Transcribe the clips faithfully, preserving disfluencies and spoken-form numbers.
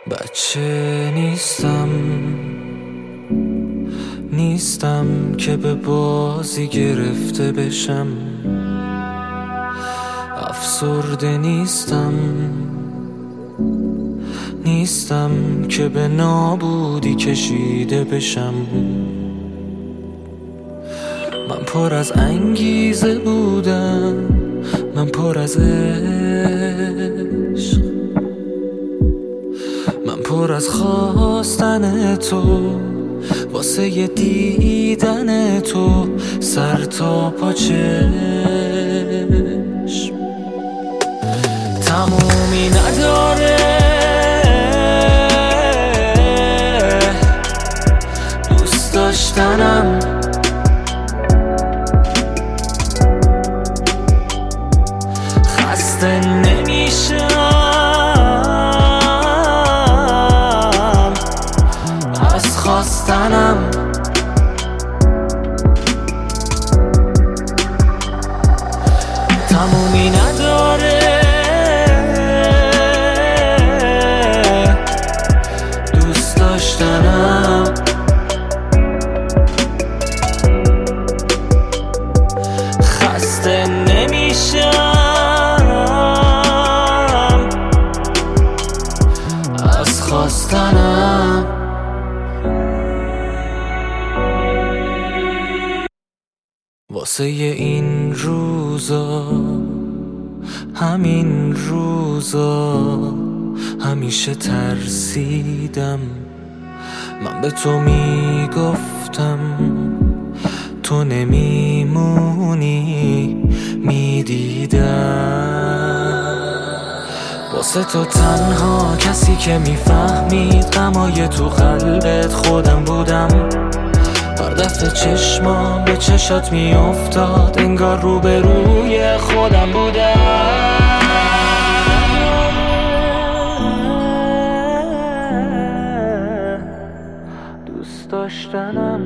بچه نیستم نیستم که به بازی گرفته بشم. افسرده نیستم نیستم که به نابودی کشیده بشم. من پر از انگیزه بودم، من پر از عشق، من پر از خواستن تو، واسه ی دیدن تو سر تا پا چشم. تمومی نداره دوست داشتنم، خسته نمیشم از خواستنم. تمومی نداره دوست داشتنم، خسته نمیشم از خواستنم. واسه این روزا، همین روزا همیشه ترسیدم. من به تو میگفتم تو نمیمونی، میدیدم واسه تو تنها کسی که میفهمید غمای تو قلبت خودم بودم. هر دفعه چشمام به چشات میافتاد انگار روبروی خودم بودم. دوست داشتنم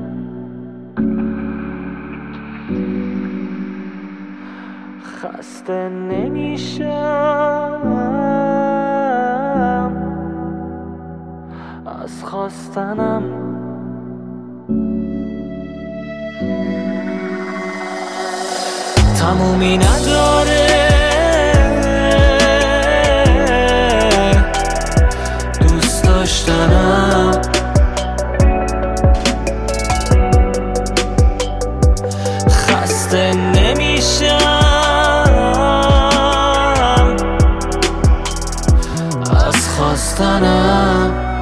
خسته نمیشم از خواستنم. تمومی نداره دوست داشتنم، خسته نمیشم از خواستنم.